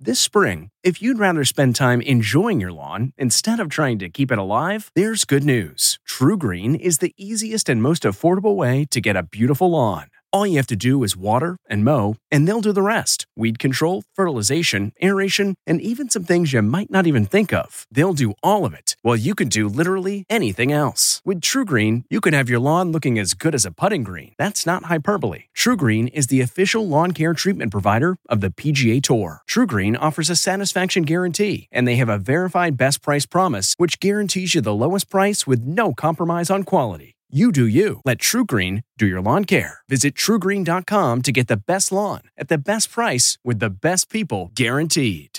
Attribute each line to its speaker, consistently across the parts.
Speaker 1: This spring, if you'd rather spend time enjoying your lawn instead of trying to keep it alive, there's good news. TruGreen is the easiest and most affordable way to get a beautiful lawn. All you have to do is water and mow, and they'll do the rest. Weed control, fertilization, aeration, and even some things you might not even think of. They'll do all of it, while you can do literally anything else. With TruGreen, you can have your lawn looking as good as a putting green. That's not hyperbole. TruGreen is the official lawn care treatment provider of the PGA Tour. TruGreen offers a satisfaction guarantee, and they have a verified best price promise, which guarantees you the lowest price with no compromise on quality. You do you. Let TruGreen do your lawn care. Visit TruGreen.com to get the best lawn at the best price with the best people guaranteed.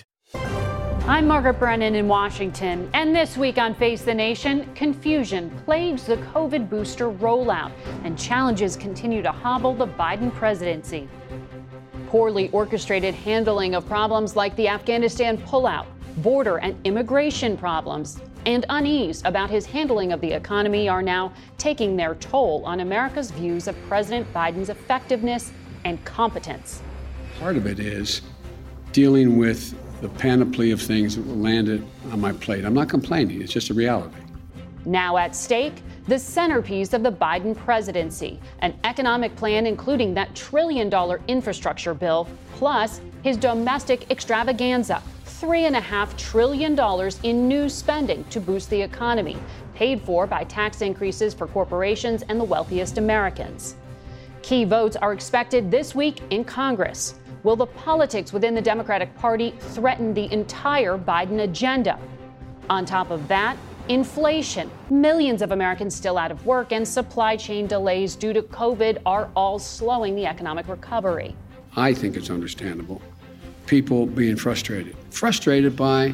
Speaker 2: I'm Margaret Brennan in Washington, and this week on Face the Nation, confusion plagues the COVID booster rollout, and challenges continue to hobble the Biden presidency. Poorly orchestrated handling of problems like the Afghanistan pullout, border and immigration problems, and unease about his handling of the economy are now taking their toll on America's views of President Biden's effectiveness and competence.
Speaker 3: Part of it is dealing with the panoply of things that landed on my plate. I'm not complaining, it's just a reality.
Speaker 2: Now at stake, the centerpiece of the Biden presidency, an economic plan including that $1 trillion infrastructure bill, plus his domestic extravaganza. $3.5 trillion in new spending to boost the economy, paid for by tax increases for corporations and the wealthiest Americans. Key votes are expected this week in Congress. Will the politics within the Democratic Party threaten the entire Biden agenda? On top of that, inflation, millions of Americans still out of work, and supply chain delays due to COVID are all slowing the economic recovery.
Speaker 3: I think it's understandable. People being frustrated by,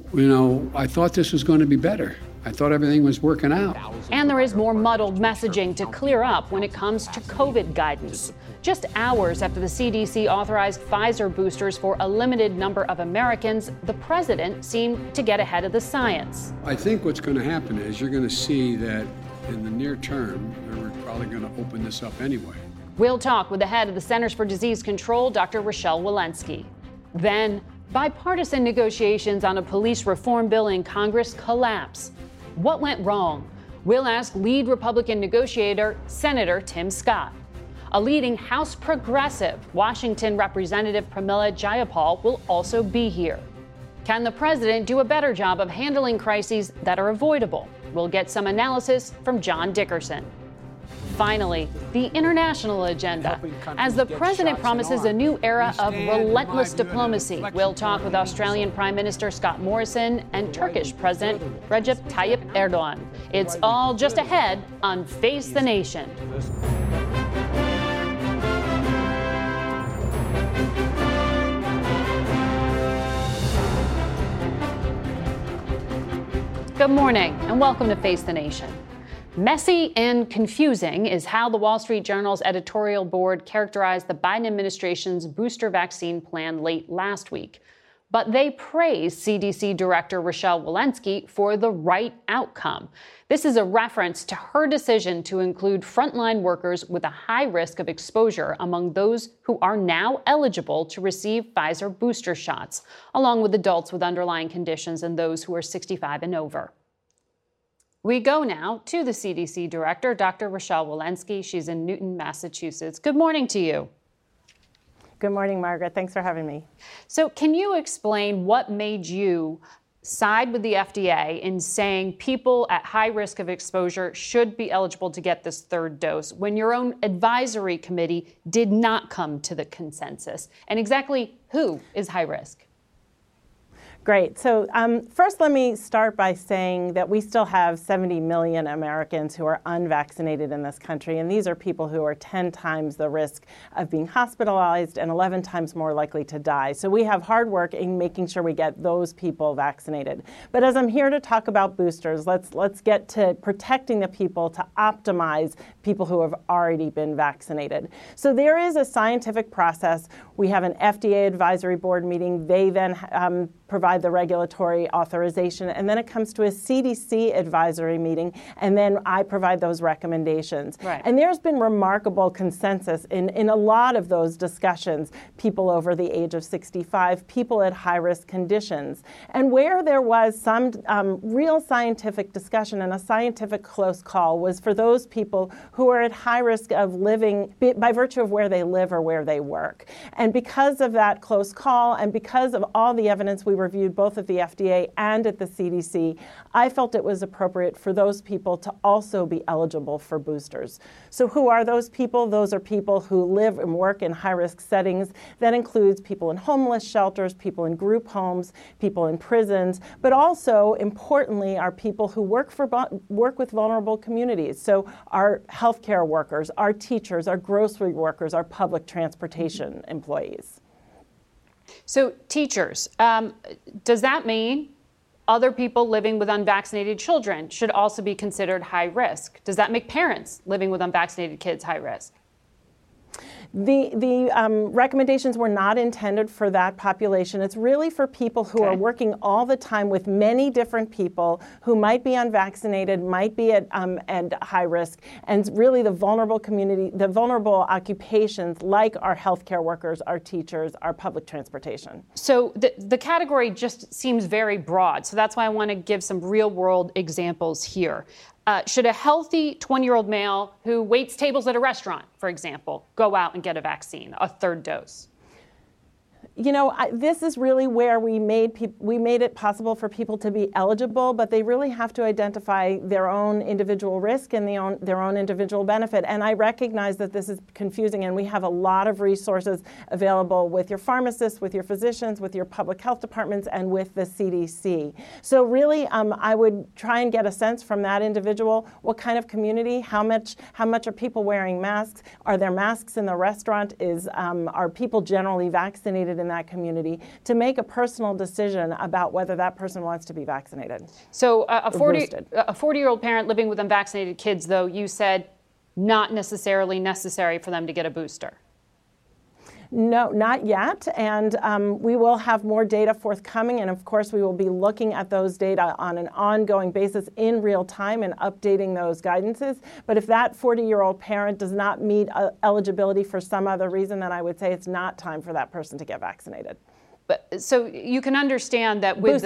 Speaker 3: I thought this was going to be better. I thought everything was working out.
Speaker 2: And there is more muddled messaging to clear up when it comes to COVID guidance. Just hours after the CDC authorized Pfizer boosters for a limited number of Americans, the president seemed to get ahead of the science.
Speaker 3: I think what's going to happen is you're going to see that in the near term, we're probably going to open this up anyway.
Speaker 2: We'll talk with the head of the Centers for Disease Control, Dr. Rochelle Walensky. Then, bipartisan negotiations on a police reform bill in Congress collapse. What went wrong? We'll ask lead Republican negotiator, Senator Tim Scott. A leading House progressive, Washington Representative Pramila Jayapal, will also be here. Can the president do a better job of handling crises that are avoidable? We'll get some analysis from John Dickerson. Finally, the international agenda. As the president promises a new era of relentless diplomacy, we'll talk with Australian Prime Minister Scott Morrison and Turkish President Recep Tayyip Erdogan. It's all just ahead on Face the Nation. Good morning and welcome to Face the Nation. Messy and confusing is how the Wall Street Journal's editorial board characterized the Biden administration's booster vaccine plan late last week. But they praised CDC Director Rochelle Walensky for the right outcome. This is a reference to her decision to include frontline workers with a high risk of exposure among those who are now eligible to receive Pfizer booster shots, along with adults with underlying conditions and those who are 65 and over. We go now to the CDC director, Dr. Rochelle Walensky. She's in Newton, Massachusetts. Good morning to you.
Speaker 4: Good morning, Margaret. Thanks for having me.
Speaker 2: So can you explain what made you side with the FDA in saying people at high risk of exposure should be eligible to get this third dose when your own advisory committee did not come to the consensus? And exactly who is high risk?
Speaker 4: Great. So first, let me start by saying that we still have 70 million Americans who are unvaccinated in this country. And these are people who are 10 times the risk of being hospitalized and 11 times more likely to die. So we have hard work in making sure we get those people vaccinated. But as I'm here to talk about boosters, let's get to protecting the people to optimize people who have already been vaccinated. So there is a scientific process. We have an FDA advisory board meeting. They then provide provide the regulatory authorization, and then it comes to a CDC advisory meeting, and then I provide those recommendations.
Speaker 2: Right.
Speaker 4: And there's been remarkable consensus in a lot of those discussions, people over the age of 65, people at high-risk conditions. And where there was some real scientific discussion and a scientific close call was for those people who are at high risk of living by virtue of where they live or where they work. And because of that close call and because of all the evidence we reviewed both at the FDA and at the CDC, I felt it was appropriate for those people to also be eligible for boosters. So who are those people? Those are people who live and work in high-risk settings. That includes people in homeless shelters, people in group homes, people in prisons, but also, importantly, are people who work with vulnerable communities. So our healthcare workers, our teachers, our grocery workers, our public transportation employees.
Speaker 2: So teachers, does that mean other people living with unvaccinated children should also be considered high risk? Does that make parents living with unvaccinated kids high risk?
Speaker 4: The recommendations were not intended for that population. It's really for people who are working all the time with many different people who might be unvaccinated, might be at high risk, and really the vulnerable community, the vulnerable occupations like our healthcare workers, our teachers, our public transportation.
Speaker 2: So the category just seems very broad. So that's why I want to give some real world examples here. Should a healthy 20-year-old male who waits tables at a restaurant, for example, go out and get a vaccine, a third dose?
Speaker 4: You know, this is really where we made it possible for people to be eligible, but they really have to identify their own individual risk and their own individual benefit. And I recognize that this is confusing, and we have a lot of resources available with your pharmacists, with your physicians, with your public health departments, and with the CDC. So really, I would try and get a sense from that individual, what kind of community, how much are people wearing masks? Are there masks in the restaurant? Are people generally vaccinated in that community, to make a personal decision about whether that person wants to be vaccinated.
Speaker 2: So a 40-year-old parent living with unvaccinated kids, though, you said not necessarily necessary for them to get a booster.
Speaker 4: No, not yet. And we will have more data forthcoming. And of course, we will be looking at those data on an ongoing basis in real time and updating those guidances. But if that 40-year-old parent does not meet eligibility for some other reason, then I would say it's not time for that person to get vaccinated.
Speaker 2: But, so you can understand that with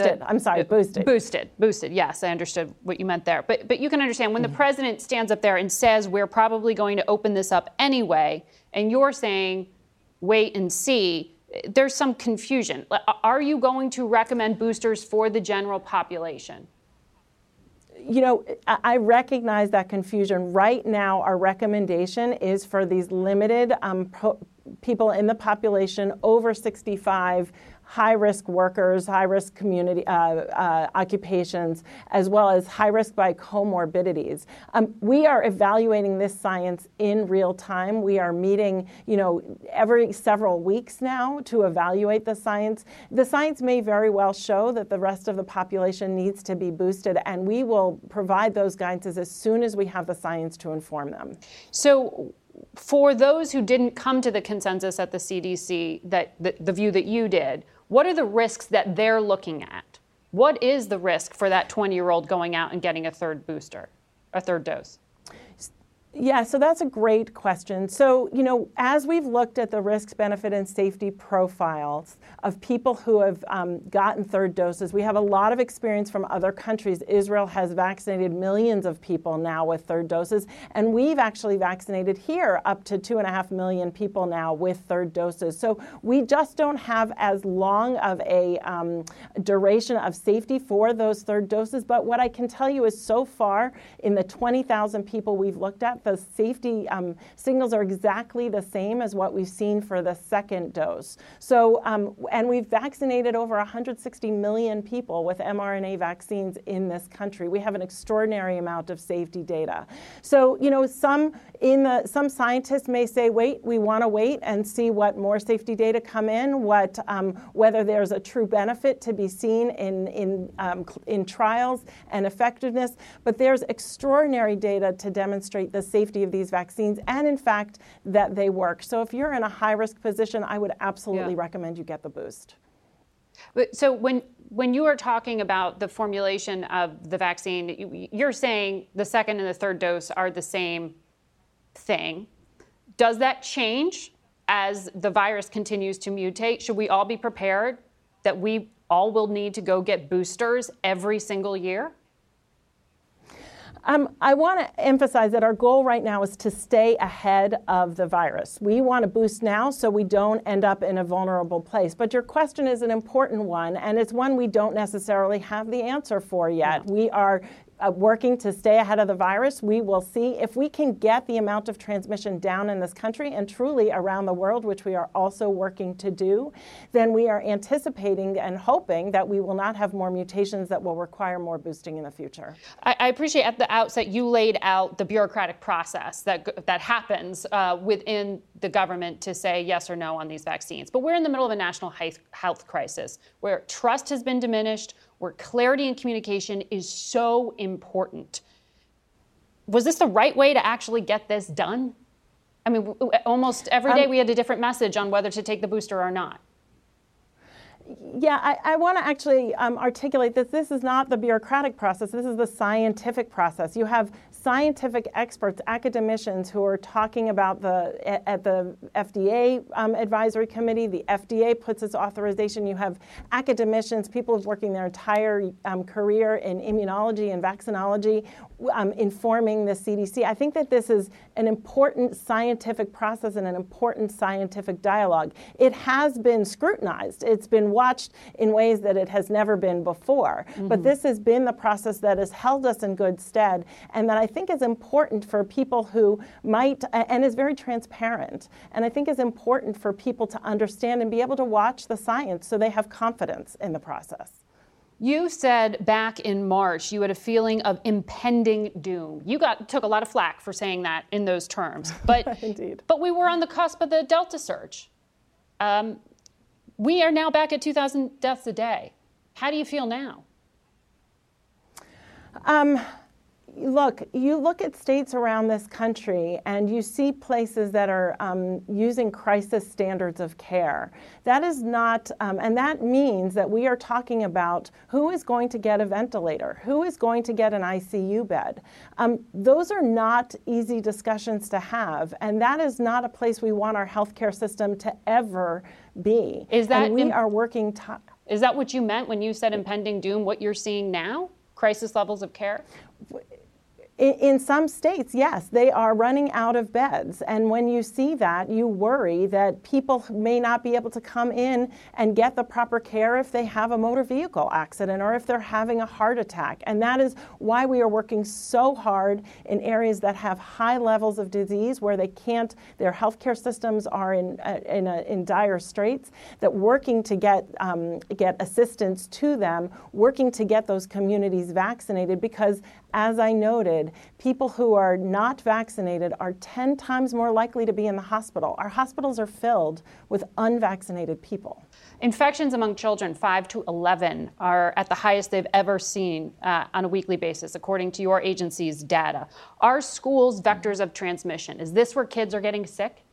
Speaker 2: boosted. Yes, I understood what you meant there. But you can understand when the president stands up there and says we're probably going to open this up anyway, and you're saying wait and see, there's some confusion. Are you going to recommend boosters for the general population?
Speaker 4: You know, I recognize that confusion. Right now, our recommendation is for these limited people in the population over 65, high-risk workers, high-risk community occupations, as well as high-risk by comorbidities. We are evaluating this science in real time. We are meeting, every several weeks now to evaluate the science. The science may very well show that the rest of the population needs to be boosted, and we will provide those guidances as soon as we have the science to inform them.
Speaker 2: So, for those who didn't come to the consensus at the CDC, that the view that you did, what are the risks that they're looking at? What is the risk for that 20-year-old going out and getting a third dose?
Speaker 4: Yeah, so that's a great question. So, as we've looked at the risk, benefit, and safety profiles of people who have gotten third doses, we have a lot of experience from other countries. Israel has vaccinated millions of people now with third doses, and we've actually vaccinated here up to 2.5 million people now with third doses. So we just don't have as long of a duration of safety for those third doses. But what I can tell you is so far in the 20,000 people we've looked at, the safety signals are exactly the same as what we've seen for the second dose. So, and we've vaccinated over 160 million people with mRNA vaccines in this country. We have an extraordinary amount of safety data. So, some scientists may say, wait, we want to wait and see what more safety data come in, whether there's a true benefit to be seen in trials and effectiveness. But there's extraordinary data to demonstrate the safety of these vaccines and, in fact, that they work. So if you're in a high-risk position, I would absolutely recommend you get the boost.
Speaker 2: So when you are talking about the formulation of the vaccine, you're saying the second and the third dose are the same thing. Does that change as the virus continues to mutate? Should we all be prepared that we all will need to go get boosters every single year?
Speaker 4: I want to emphasize that our goal right now is to stay ahead of the virus. We want to boost now so we don't end up in a vulnerable place. But your question is an important one, and it's one we don't necessarily have the answer for yet. No. We are working to stay ahead of the virus. We will see if we can get the amount of transmission down in this country and truly around the world, which we are also working to do, then we are anticipating and hoping that we will not have more mutations that will require more boosting in the future.
Speaker 2: I appreciate at the outset you laid out the bureaucratic process that happens within the government to say yes or no on these vaccines. But we're in the middle of a national health crisis where trust has been diminished, where clarity in communication is so important. Was this the right way to actually get this done? I mean, almost every day we had a different message on whether to take the booster or not.
Speaker 4: Yeah, I want to actually articulate this. This is not the bureaucratic process. This is the scientific process. You have scientific experts, academicians who are talking about at the FDA advisory committee. The FDA puts its authorization. You have academicians, people working their entire career in immunology and vaccinology, informing the CDC. I think that this is an important scientific process and an important scientific dialogue. It has been scrutinized. It's been watched in ways that it has never been before. Mm-hmm. But this has been the process that has held us in good stead, and that I think is important for people who might, and is very transparent, and I think is important for people to understand and be able to watch the science so they have confidence in the process.
Speaker 2: You said back in March you had a feeling of impending doom. You took a lot of flack for saying that in those terms, but
Speaker 4: Indeed.
Speaker 2: But we were on the cusp of the Delta surge. We are now back at 2,000 deaths a day. How do you feel now?
Speaker 4: Look, you look at states around this country and you see places that are using crisis standards of care. That is not, and that means that we are talking about who is going to get a ventilator, who is going to get an ICU bed. Those are not easy discussions to have, and that is not a place we want our healthcare system to ever be.
Speaker 2: Is that
Speaker 4: and we are working?
Speaker 2: Is that what you meant when you said impending doom? What you're seeing now, crisis levels of care?
Speaker 4: In some states, yes, they are running out of beds. And when you see that, you worry that people may not be able to come in and get the proper care if they have a motor vehicle accident or if they're having a heart attack. And that is why we are working so hard in areas that have high levels of disease where they can't, their healthcare systems are in dire straits, that working to get assistance to them, working to get those communities vaccinated, because as I noted, people who are not vaccinated are 10 times more likely to be in the hospital. Our hospitals are filled with unvaccinated people.
Speaker 2: Infections among children 5 to 11 are at the highest they've ever seen on a weekly basis, according to your agency's data. Are schools vectors of transmission? Is this where kids are getting sick?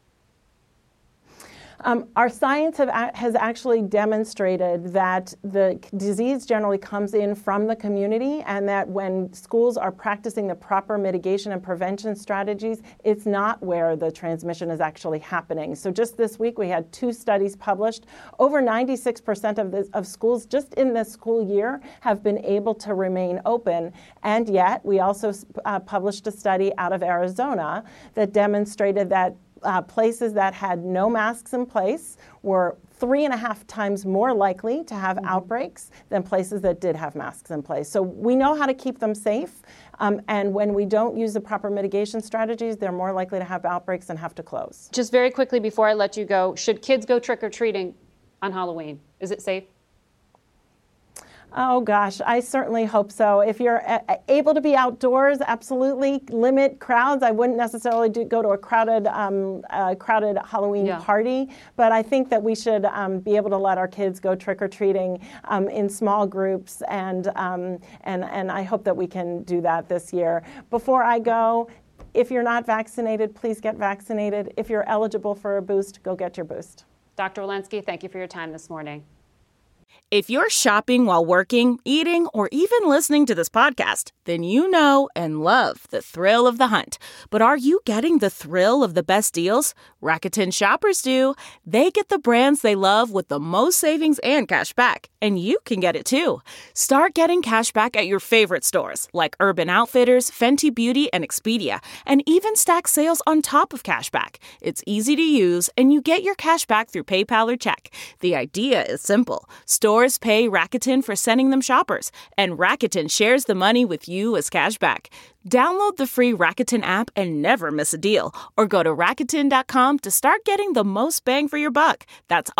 Speaker 4: Our science has actually demonstrated that the disease generally comes in from the community, and that when schools are practicing the proper mitigation and prevention strategies, it's not where the transmission is actually happening. So just this week, we had 2 studies published. Over 96% of schools just in this school year have been able to remain open. And yet, we also published a study out of Arizona that demonstrated that places that had no masks in place were 3.5 times more likely to have outbreaks than places that did have masks in place. So we know how to keep them safe. And when we don't use the proper mitigation strategies, they're more likely to have outbreaks and have to close.
Speaker 2: Just very quickly before I let you go, should kids go trick-or-treating on Halloween? Is it safe?
Speaker 4: Oh, gosh, I certainly hope so. If you're able to be outdoors, absolutely limit crowds. I wouldn't necessarily go to a crowded Halloween party, but I think that we should be able to let our kids go trick-or-treating in small groups, and I hope that we can do that this year. Before I go, if you're not vaccinated, please get vaccinated. If you're eligible for a boost, go get your boost.
Speaker 2: Dr. Walensky, thank you for your time this morning.
Speaker 5: If you're shopping while working, eating, or even listening to this podcast, then you know and love the thrill of the hunt. But are you getting the thrill of the best deals? Rakuten shoppers do. They get the brands they love with the most savings and cash back. And you can get it too. Start getting cash back at your favorite stores like Urban Outfitters, Fenty Beauty, and Expedia. And even stack sales on top of cash back. It's easy to use, and you get your cash back through PayPal or check. The idea is simple. Stores pay Rakuten for sending them shoppers, and Rakuten shares the money with you as cash back. Download the free Rakuten app and never miss a deal, or go to Rakuten.com to start getting the most bang for your buck. That's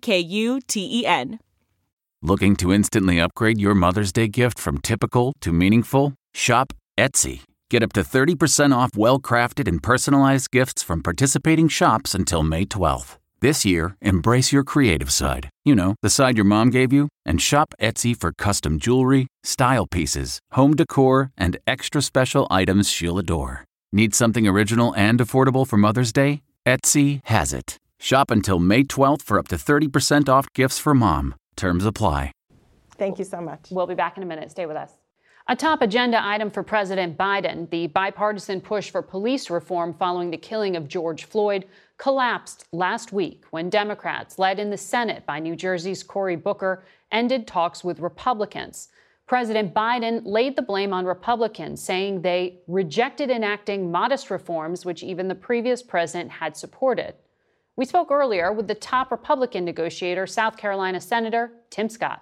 Speaker 5: Rakuten.
Speaker 6: Looking to instantly upgrade your Mother's Day gift from typical to meaningful? Shop Etsy. Get up to 30% off well-crafted and personalized gifts from participating shops until May 12th. This year, embrace your creative side. You know, the side your mom gave you. And shop Etsy for custom jewelry, style pieces, home decor, and extra special items she'll adore. Need something original and affordable for Mother's Day? Etsy has it. Shop until May 12th for up to 30% off gifts for mom. Terms apply.
Speaker 4: Thank you so much.
Speaker 2: We'll be back in a minute. Stay with us. A top agenda item for President Biden, the bipartisan push for police reform following the killing of George Floyd, collapsed last week when Democrats, led in the Senate by New Jersey's Cory Booker, ended talks with Republicans. President Biden laid the blame on Republicans, saying they rejected enacting modest reforms, which even the previous president had supported. We spoke earlier with the top Republican negotiator, South Carolina Senator Tim Scott.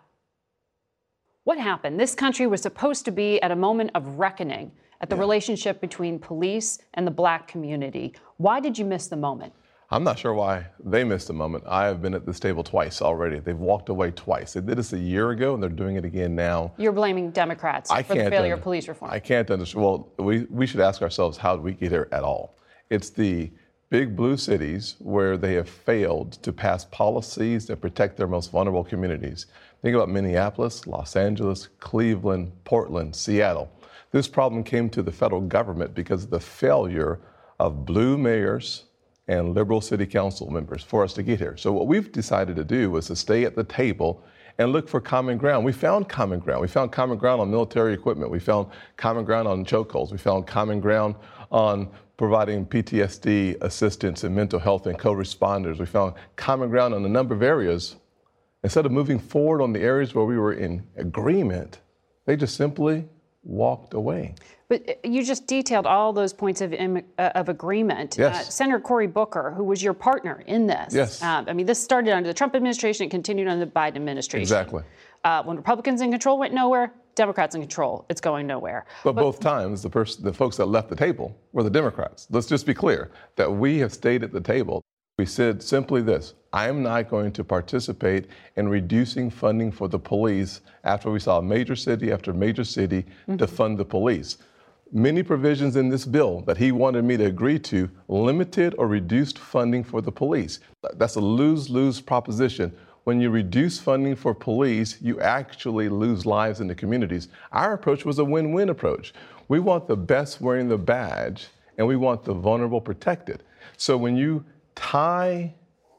Speaker 2: What happened? This country was supposed to be at a moment of reckoning at the relationship between police and the black community. Why did you miss the moment?
Speaker 7: I'm not sure why they missed the moment. I have been at this table twice already. They've walked away twice. They did this a year ago, and they're doing it again now.
Speaker 2: You're blaming Democrats for the failure of police reform.
Speaker 7: I can't understand. Well, we should ask ourselves, how did we get here at all? It's the big blue cities where they have failed to pass policies that protect their most vulnerable communities. Think about Minneapolis, Los Angeles, Cleveland, Portland, Seattle. This problem came to the federal government because of the failure of blue mayors and liberal city council members for us to get here. So what we've decided to do was to stay at the table and look for common ground. We found common ground. We found common ground on military equipment. We found common ground on chokeholds. We found common ground on providing PTSD assistance and mental health and co-responders. We found common ground on a number of areas. Instead of moving forward on the areas where we were in agreement, they just simply walked away.
Speaker 2: But you just detailed all those points of agreement.
Speaker 7: Yes.
Speaker 2: Senator Cory Booker, who was your partner in this.
Speaker 7: Yes.
Speaker 2: I mean, this started under the Trump administration and continued under the Biden administration.
Speaker 7: Exactly.
Speaker 2: When Republicans in control went nowhere, Democrats in control, it's going nowhere.
Speaker 7: But both times, the folks that left the table were the Democrats. Let's just be clear that we have stayed at the table. We said simply this: I am not going to participate in reducing funding for the police after we saw major city after major city to fund the police. Many provisions in this bill that he wanted me to agree to limited or reduced funding for the police. That's a lose-lose proposition. When you reduce funding for police, you actually lose lives in the communities. Our approach was a win-win approach. We want the best wearing the badge, and we want the vulnerable protected. So when you tie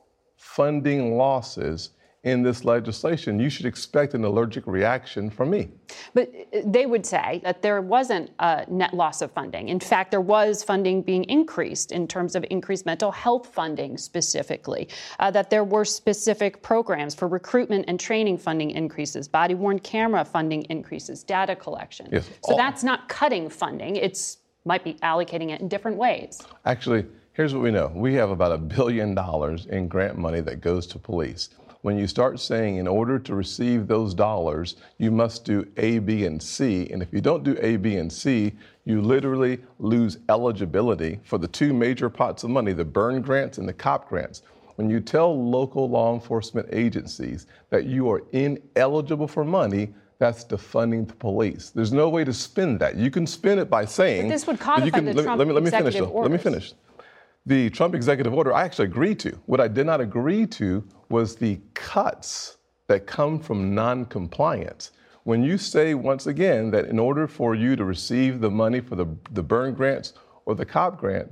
Speaker 7: funding losses in this legislation, you should expect an allergic reaction from me.
Speaker 2: But they would say that there wasn't a net loss of funding. In fact, there was funding being increased in terms of increased mental health funding specifically, that there were specific programs for recruitment and training funding increases, body-worn camera funding increases, data collection.
Speaker 7: Yes.
Speaker 2: So that's not cutting funding. It's might be allocating it in different ways.
Speaker 7: Actually, here's what we know. We have about $1 billion in grant money that goes to police. When you start saying in order to receive those dollars, you must do A, B, and C, and if you don't do A, B, and C, you literally lose eligibility for the two major pots of money, the burn grants and the COP grants. When you tell local law enforcement agencies that you are ineligible for money, that's defunding the police. There's no way to spin that. You can spin it by saying—
Speaker 2: But this would codify the Trump executive orders.
Speaker 7: Let me finish. The Trump executive order I actually agreed to. What I did not agree to was the cuts that come from non-compliance. When you say, once again, that in order for you to receive the money for the burn grants or the COP grants,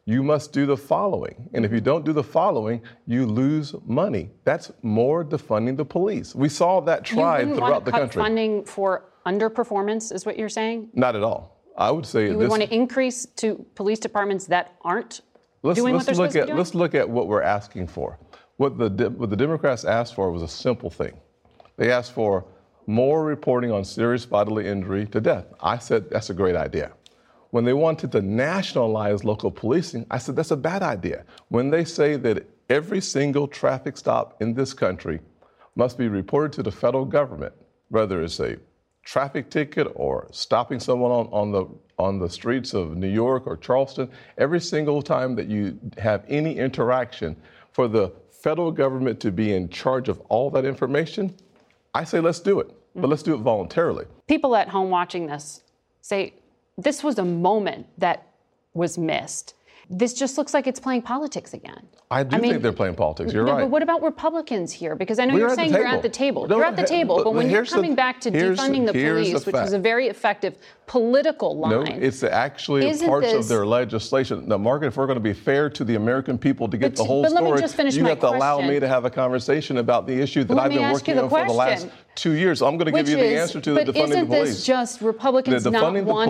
Speaker 7: you must do the following. And if you don't do the following, you lose money. That's more defunding the police. We saw that tried throughout the country. You wouldn't want to cut
Speaker 2: funding for underperformance, is what you're saying?
Speaker 7: Not at all. I would say
Speaker 2: you would want to increase to police departments that aren't doing what they're supposed to be doing?
Speaker 7: Let's look at what we're asking for. What the Democrats asked for was a simple thing. They asked for more reporting on serious bodily injury to death. I said that's a great idea. When they wanted to nationalize local policing, I said that's a bad idea. When they say that every single traffic stop in this country must be reported to the federal government, whether it's a traffic ticket or stopping someone on the streets of New York or Charleston, every single time that you have any interaction, for the federal government to be in charge of all that information, I say let's do it, but let's do it voluntarily.
Speaker 2: People at home watching this say, this was a moment that was missed. This just looks like it's playing politics again.
Speaker 7: I mean, think they're playing politics. You're right.
Speaker 2: But what about Republicans here? Because I know you're saying you're at the table. You're at the table, but when you're coming back to defunding the police, which was a very effective political line.
Speaker 7: No, it's actually parts of their legislation. Now, Margaret, if we're going to be fair to the American people to get the whole story, you have to allow me to have a conversation about the issue that I've been working on for the last 2 years. I'm going to give you the answer to the defunding the police.
Speaker 2: But isn't this just Republicans not wanting to look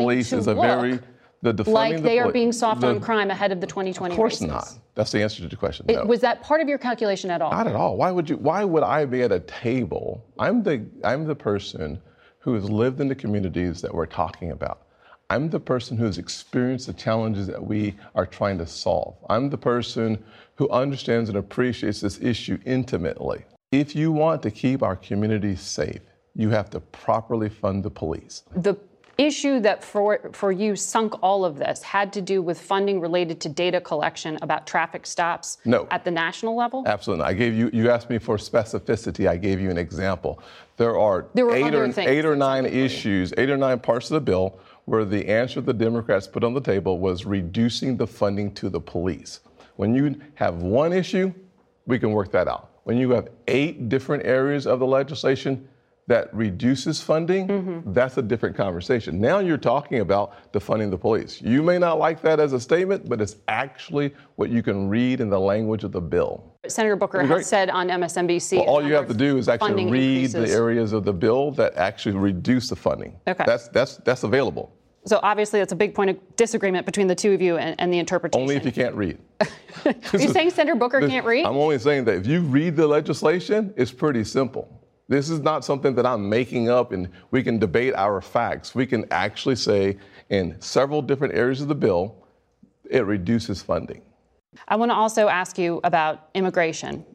Speaker 2: like they are being soft on crime ahead of the 2020 races?
Speaker 7: Of course not. That's the answer to the question. No.
Speaker 2: Was that part of your calculation at all?
Speaker 7: Not at all. Why would I be at a table? I'm the person who has lived in the communities that we're talking about. I'm the person who's experienced the challenges that we are trying to solve. I'm the person who understands and appreciates this issue intimately. If you want to keep our communities safe, you have to properly fund the police.
Speaker 2: The issue that for you sunk all of this had to do with funding related to data collection about traffic stops at the national level?
Speaker 7: Absolutely. You asked me for specificity. I gave you an example. There were 8 or 9 issues, 8 or 9 parts of the bill where the answer the Democrats put on the table was reducing the funding to the police. When you have one issue, we can work that out. When you have 8 different areas of the legislation that reduces funding, that's a different conversation. Now you're talking about defunding the police. You may not like that as a statement, but it's actually what you can read in the language of the bill.
Speaker 2: Senator Booker has said on MSNBC.
Speaker 7: Well, all you have to do is actually read the areas of the bill that actually reduce the funding.
Speaker 2: Okay.
Speaker 7: That's available.
Speaker 2: So obviously that's a big point of disagreement between the two of you and the interpretation.
Speaker 7: Only if you can't read.
Speaker 2: Are you saying Senator Booker can't read?
Speaker 7: I'm only saying that if you read the legislation, it's pretty simple. This is not something that I'm making up and we can debate our facts. We can actually say in several different areas of the bill, it reduces funding.
Speaker 2: I want to also ask you about immigration.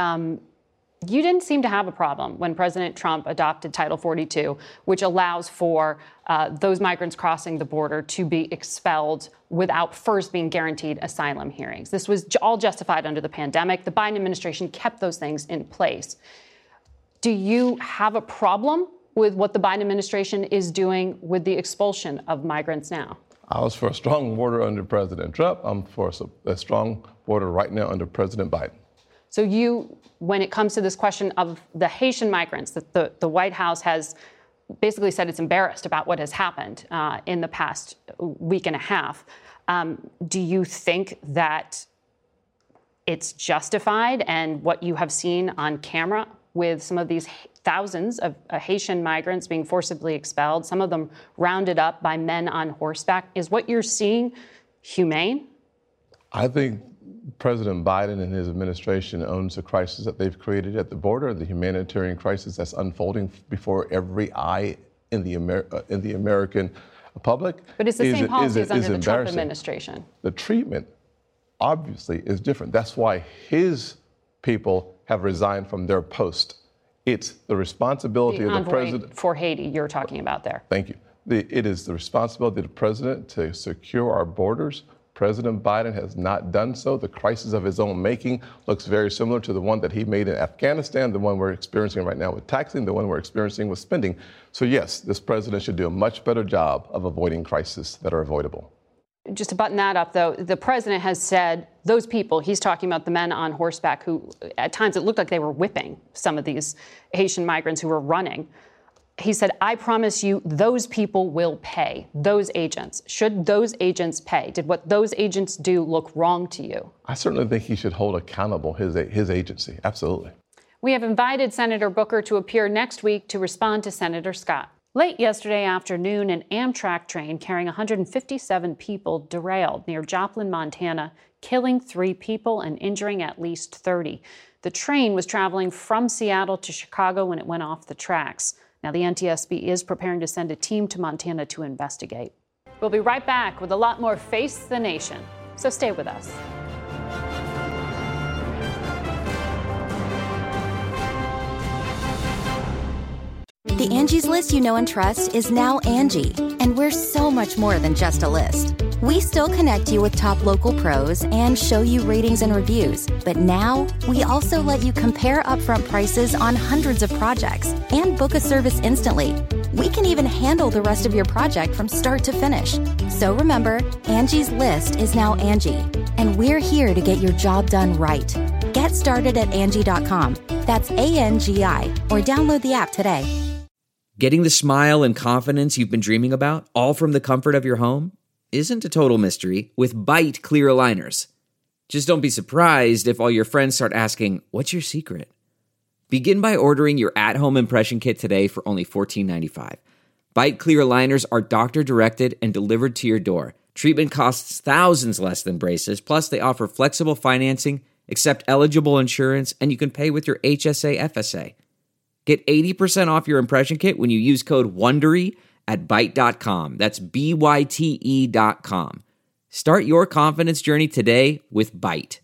Speaker 2: You didn't seem to have a problem when President Trump adopted Title 42, which allows for those migrants crossing the border to be expelled without first being guaranteed asylum hearings. This was all justified under the pandemic. The Biden administration kept those things in place. Do you have a problem with what the Biden administration is doing with the expulsion of migrants now?
Speaker 7: I was for a strong border under President Trump. I'm for a strong border right now under President Biden.
Speaker 2: So you, when it comes to this question of the Haitian migrants, that the White House has basically said it's embarrassed about what has happened in the past week and a half. Do you think that it's justified, and what you have seen on camera with some of these thousands of Haitian migrants being forcibly expelled, some of them rounded up by men on horseback, is what you're seeing humane?
Speaker 7: I think President Biden and his administration owns the crisis that they've created at the border, the humanitarian crisis that's unfolding before every eye in the American public.
Speaker 2: But it's the same policy as under the Trump administration.
Speaker 7: The treatment, obviously, is different. That's why his people have resigned from their post. It's the responsibility of the president.
Speaker 2: For Haiti, you're talking about there.
Speaker 7: Thank you. It is the responsibility of the president to secure our borders. President Biden has not done so. The crisis of his own making looks very similar to the one that he made in Afghanistan, the one we're experiencing right now with taxing, the one we're experiencing with spending. So yes, this president should do a much better job of avoiding crises that are avoidable.
Speaker 2: Just to button that up, though, the president has said those people, he's talking about the men on horseback who at times it looked like they were whipping some of these Haitian migrants who were running. He said, I promise you those people will pay, those agents. Should those agents pay? Did what those agents do look wrong to you?
Speaker 7: I certainly think he should hold accountable his agency. Absolutely.
Speaker 2: We have invited Senator Booker to appear next week to respond to Senator Scott. Late yesterday afternoon, an Amtrak train carrying 157 people derailed near Joplin, Montana, killing 3 people and injuring at least 30. The train was traveling from Seattle to Chicago when it went off the tracks. Now, the NTSB is preparing to send a team to Montana to investigate. We'll be right back with a lot more Face the Nation, so stay with us.
Speaker 8: The Angie's List you know and trust is now Angie, and we're so much more than just a list. We still connect you with top local pros and show you ratings and reviews, but now we also let you compare upfront prices on hundreds of projects and book a service instantly. We can even handle the rest of your project from start to finish. So remember, Angie's List is now Angie, and we're here to get your job done right. Get started at Angie.com. That's ANGI, or download the app today.
Speaker 9: Getting the smile and confidence you've been dreaming about, all from the comfort of your home, isn't a total mystery with Byte clear aligners. Just don't be surprised if all your friends start asking, what's your secret? Begin by ordering your at-home impression kit today for only $14.95. Byte clear aligners are doctor-directed and delivered to your door. Treatment costs thousands less than braces, plus they offer flexible financing, accept eligible insurance, and you can pay with your HSA FSA. Get 80% off your impression kit when you use code WONDERY at Byte.com. That's BYTE.com. Start your confidence journey today with Byte.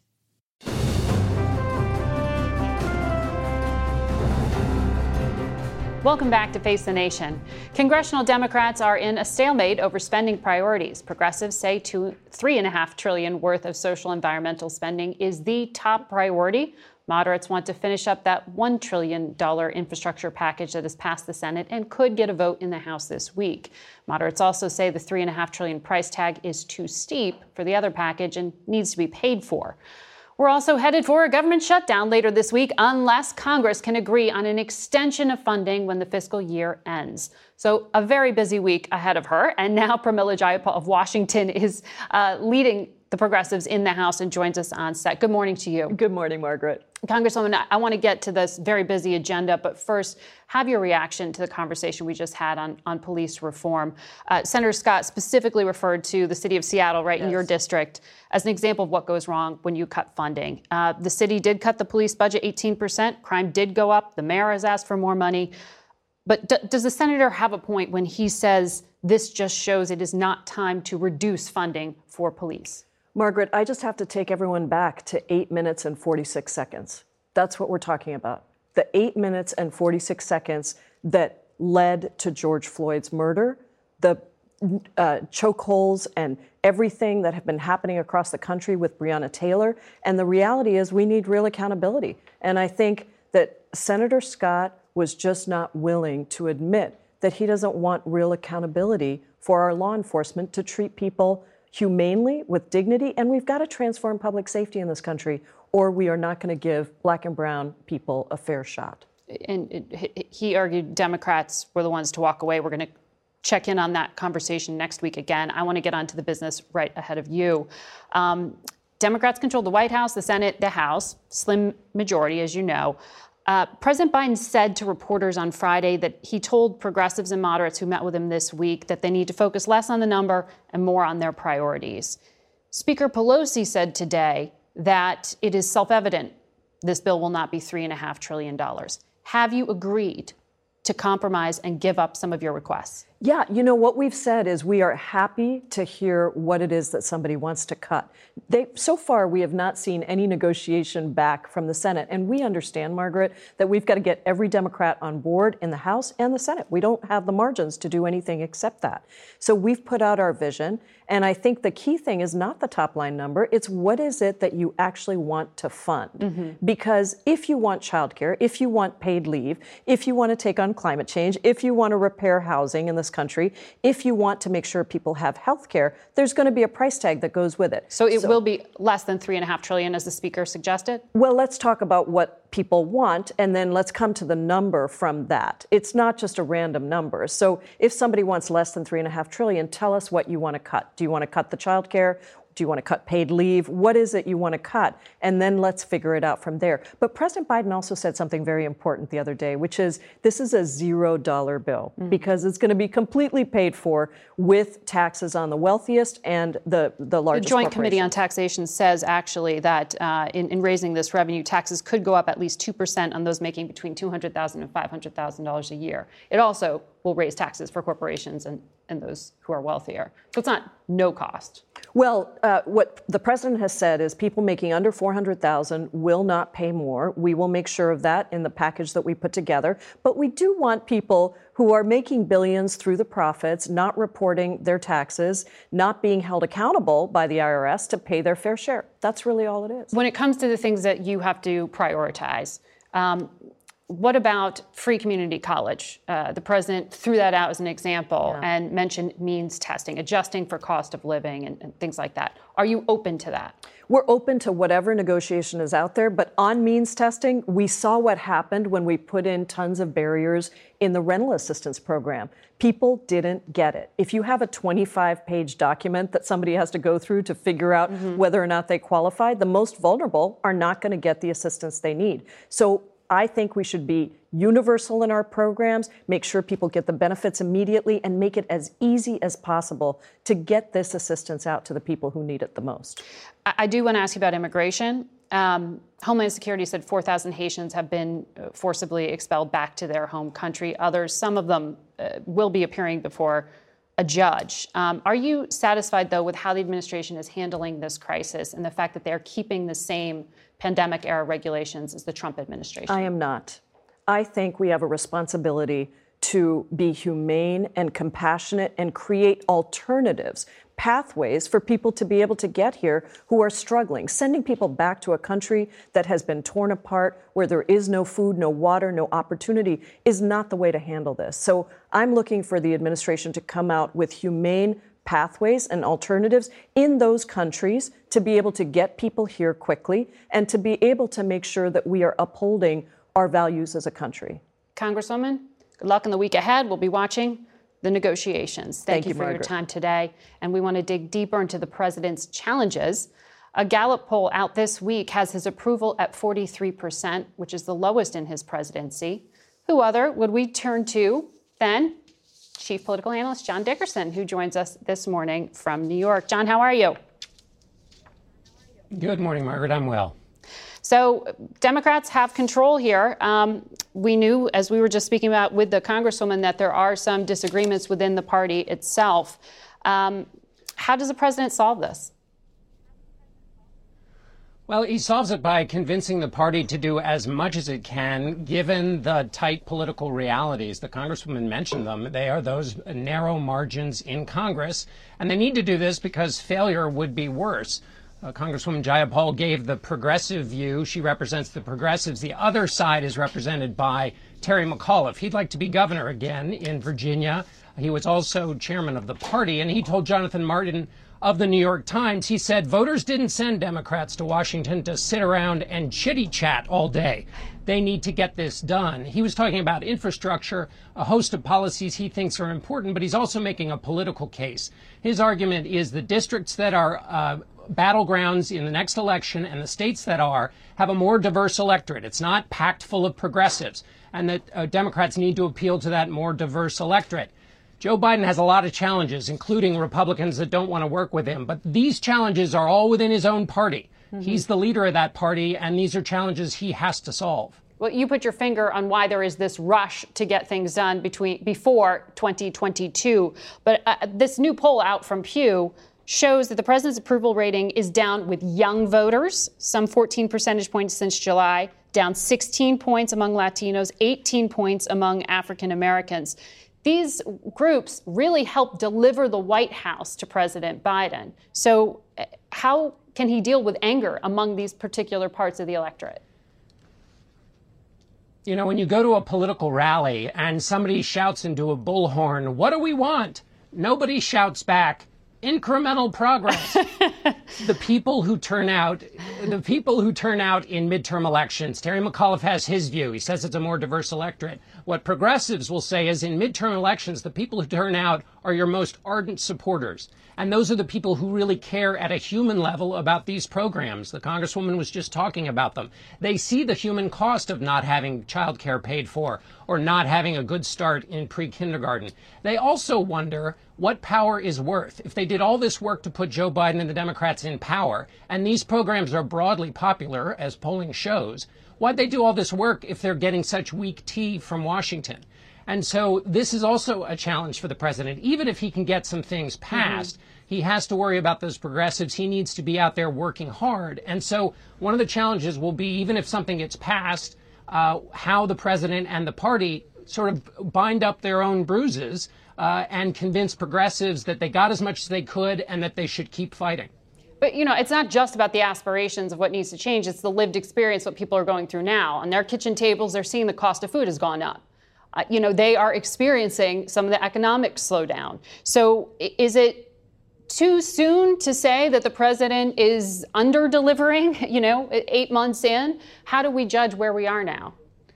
Speaker 2: Welcome back to Face the Nation. Congressional Democrats are in a stalemate over spending priorities. Progressives say $3.5 trillion worth of social environmental spending is the top priority. Moderates want to finish up that $1 trillion infrastructure package that has passed the Senate and could get a vote in the House this week. Moderates also say the $3.5 trillion price tag is too steep for the other package and needs to be paid for. We're also headed for a government shutdown later this week unless Congress can agree on an extension of funding when the fiscal year ends. So a very busy week ahead of her. And now Pramila Jayapal of Washington is leading the progressives in the House and joins us on set. Good morning to you.
Speaker 10: Good morning, Margaret.
Speaker 2: Congresswoman, I want to get to this very busy agenda, but first, have your reaction to the conversation we just had on police reform. Senator Scott specifically referred to the city of Seattle, right, in your district, as an example of what goes wrong when you cut funding. The city did cut the police budget 18%. Crime did go up. The mayor has asked for more money. But does the senator have a point when he says this just shows it is not time to reduce funding for police?
Speaker 10: Margaret, I just have to take everyone back to 8 minutes and 46 seconds. That's what we're talking about. The 8 minutes and 46 seconds that led to George Floyd's murder, the chokeholds and everything that have been happening across the country with Breonna Taylor. And the reality is we need real accountability. And I think that Senator Scott was just not willing to admit that he doesn't want real accountability for our law enforcement to treat people humanely, with dignity, and we've got to transform public safety in this country, or we are not going to give Black and brown people a fair shot.
Speaker 2: And he argued Democrats were the ones to walk away. We're going to check in on that conversation next week again. I want to get on to the business right ahead of you. Democrats control the White House, the Senate, the House, slim majority, as you know. President Biden said to reporters on Friday that he told progressives and moderates who met with him this week that they need to focus less on the number and more on their priorities. Speaker Pelosi said today that it is self-evident this bill will not be $3.5 trillion. Have you agreed to compromise and give up some of your requests?
Speaker 10: Yeah, you know, what we've said is we are happy to hear what it is that somebody wants to cut. So far, we have not seen any negotiation back from the Senate. And we understand, Margaret, that we've got to get every Democrat on board in the House and the Senate. We don't have the margins to do anything except that. So we've put out our vision. And I think the key thing is not the top line number. It's what is it that you actually want to fund? Mm-hmm. Because if you want childcare, if you want paid leave, if you want to take on climate change, if you want to repair housing in the this country. If you want to make sure people have health care, there's going to be a price tag that goes with it.
Speaker 2: So it will be less than $3.5 trillion, as the Speaker suggested?
Speaker 10: Well, let's talk about what people want, and then let's come to the number from that. It's not just a random number. So if somebody wants less than $3.5 trillion, tell us what you want to cut. Do you want to cut the child care? Do you want to cut paid leave? What is it you want to cut? And then let's figure it out from there. But President Biden also said something very important the other day, which is this is a $0 bill because it's going to be completely paid for with taxes on the wealthiest and the largest.
Speaker 2: The Joint Committee on Taxation says actually that in raising this revenue, taxes could go up at least 2% on those making between $200,000 and $500,000 a year. It also will raise taxes for corporations and those who are wealthier. So it's not no cost.
Speaker 10: Well, what the president has said is people making under $400,000 will not pay more. We will make sure of that in the package that we put together. But we do want people who are making billions through the profits, not reporting their taxes, not being held accountable by the IRS to pay their fair share. That's really all it is.
Speaker 2: When it comes to the things that you have to prioritize, what about free community college? The president threw that out as an example and mentioned means testing, adjusting for cost of living and things like that. Are you open to that?
Speaker 10: We're open to whatever negotiation is out there, but on means testing, we saw what happened when we put in tons of barriers in the rental assistance program. People didn't get it. If you have a 25-page document that somebody has to go through to figure out whether or not they qualify, the most vulnerable are not going to get the assistance they need. So I think we should be universal in our programs, make sure people get the benefits immediately, and make it as easy as possible to get this assistance out to the people who need it the most.
Speaker 2: I do want to ask you about immigration. Homeland Security said 4,000 Haitians have been forcibly expelled back to their home country. Others, some of them, will be appearing before a judge. Are you satisfied, though, with how the administration is handling this crisis and the fact that they're keeping the same pandemic-era regulations as the Trump administration?
Speaker 10: I am not. I think we have a responsibility to be humane and compassionate and create alternatives, pathways for people to be able to get here who are struggling. Sending people back to a country that has been torn apart, where there is no food, no water, no opportunity, is not the way to handle this. So I'm looking for the administration to come out with humane pathways and alternatives in those countries to be able to get people here quickly and to be able to make sure that we are upholding our values as a country.
Speaker 2: Congresswoman, good luck in the week ahead. We'll be watching the negotiations. Thank you for
Speaker 10: Margaret.
Speaker 2: your time today. And we want to dig deeper into the president's challenges. A Gallup poll out this week has his approval at 43%, which is the lowest in his presidency. Who other would we turn to then? Chief Political Analyst John Dickerson, who joins us this morning from New York. John, how are you?
Speaker 11: Good morning, Margaret. I'm well.
Speaker 2: So Democrats have control here. We knew, as we were just speaking about with the Congresswoman, that there are some disagreements within the party itself. How does the president solve this?
Speaker 11: Well, he solves it by convincing the party to do as much as it can, given the tight political realities. The Congresswoman mentioned them. They are those narrow margins in Congress, and they need to do this because failure would be worse. Congresswoman Jayapal gave the progressive view. She represents the progressives. The other side is represented by Terry McAuliffe. He'd like to be governor again in Virginia. He was also chairman of the party, and he told Jonathan Martin of the New York Times, he said, voters didn't send Democrats to Washington to sit around and chitty-chat all day. They need to get this done. He was talking about infrastructure, a host of policies he thinks are important, but he's also making a political case. His argument is the districts that are battlegrounds in the next election and the states that are have a more diverse electorate. It's not packed full of progressives, and that Democrats need to appeal to that more diverse electorate. Joe Biden has a lot of challenges, including Republicans that don't want to work with him. But these challenges are all within his own party. He's the leader of that party, and these are challenges he has to solve.
Speaker 2: Well, you put your finger on why there is this rush to get things done before 2022. But this new poll out from Pew shows that the president's approval rating is down with young voters, some 14 percentage points since July, down 16 points among Latinos, 18 points among African Americans. These groups really help deliver the White House to President Biden. So how can he deal with anger among these particular parts of the electorate?
Speaker 11: You know, when you go to a political rally and somebody shouts into a bullhorn, "What do we want?" Nobody shouts back, "Incremental progress." The people who turn out in midterm elections, Terry McAuliffe has his view. He says it's a more diverse electorate. What progressives will say is in midterm elections, the people who turn out are your most ardent supporters. And those are the people who really care at a human level about these programs. The Congresswoman was just talking about them. They see the human cost of not having childcare paid for or not having a good start in pre-kindergarten. They also wonder what power is worth. If they did all this work to put Joe Biden and the Democrats in power, and these programs are broadly popular, as polling shows, why'd they do all this work if they're getting such weak tea from Washington? And so this is also a challenge for the president. Even if he can get some things passed, he has to worry about those progressives. He needs to be out there working hard. And so one of the challenges will be, even if something gets passed, how the president and the party sort of bind up their own bruises and convince progressives that they got as much as they could and that they should keep fighting.
Speaker 2: But, you know, it's not just about the aspirations of what needs to change. It's the lived experience, what people are going through now. On their kitchen tables, they're seeing the cost of food has gone up. You know, they are experiencing some of the economic slowdown. So is it too soon to say that the president is under-delivering, 8 months in? How do we judge where we are now?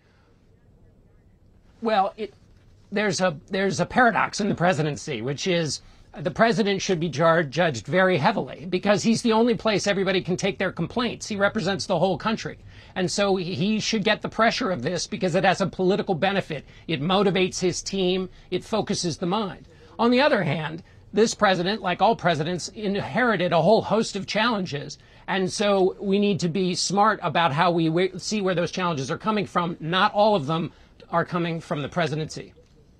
Speaker 11: Well, there's a paradox in the presidency, which is the president should be judged very heavily because he's the only place everybody can take their complaints. He represents the whole country. And so he should get the pressure of this because it has a political benefit. It motivates his team. It focuses the mind. On the other hand, this president, like all presidents, inherited a whole host of challenges. And so we need to be smart about how we see where those challenges are coming from. Not all of them are coming from the presidency.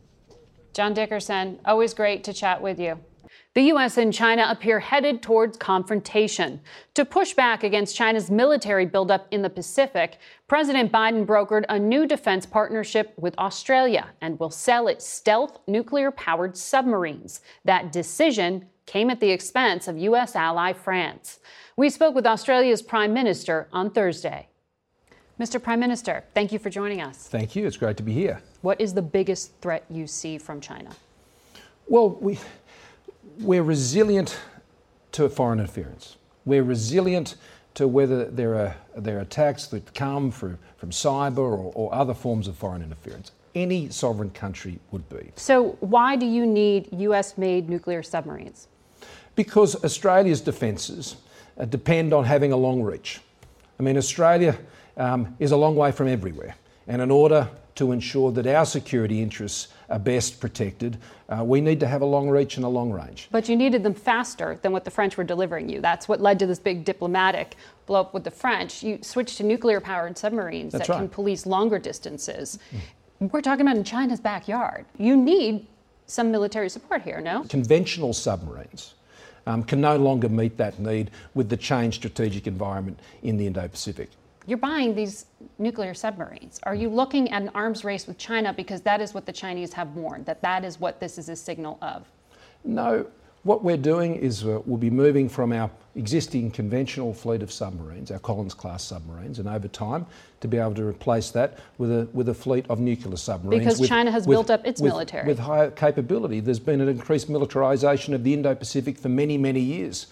Speaker 2: John Dickerson, always great to chat with you. The U.S. and China appear headed towards confrontation. To push back against China's military buildup in the Pacific, President Biden brokered a new defense partnership with Australia and will sell its stealth nuclear-powered submarines. That decision came at the expense of U.S. ally France. We spoke with Australia's Prime Minister on Thursday. Mr. Prime Minister, thank you for joining us.
Speaker 12: Thank you. It's great to be here.
Speaker 2: What is the biggest threat you see from China?
Speaker 12: Well, we're resilient to foreign interference. We're resilient to whether there are attacks that come from cyber or other forms of foreign interference. Any sovereign country would be.
Speaker 2: So why do you need U.S.-made nuclear submarines?
Speaker 12: Because Australia's defences depend on having a long reach. I mean, Australia is a long way from everywhere. And in order to ensure that our security interests are best protected, we need to have a long reach and a long range.
Speaker 2: But you needed them faster than what the French were delivering you. That's what led to this big diplomatic blow up with the French. You switched to nuclear-powered submarines that can police longer distances. We're talking about in China's backyard. You need some military support here, no?
Speaker 12: Conventional submarines can no longer meet that need with the changed strategic environment in the Indo-Pacific.
Speaker 2: You're buying these nuclear submarines. Are you looking at an arms race with China because that is what the Chinese have warned, that is what this is a signal of?
Speaker 12: No. What we're doing is we'll be moving from our existing conventional fleet of submarines, our Collins-class submarines, and over time to be able to replace that with a fleet of nuclear submarines.
Speaker 2: Because China has built up its military.
Speaker 12: With higher capability. There's been an increased militarisation of the Indo-Pacific for many, many years.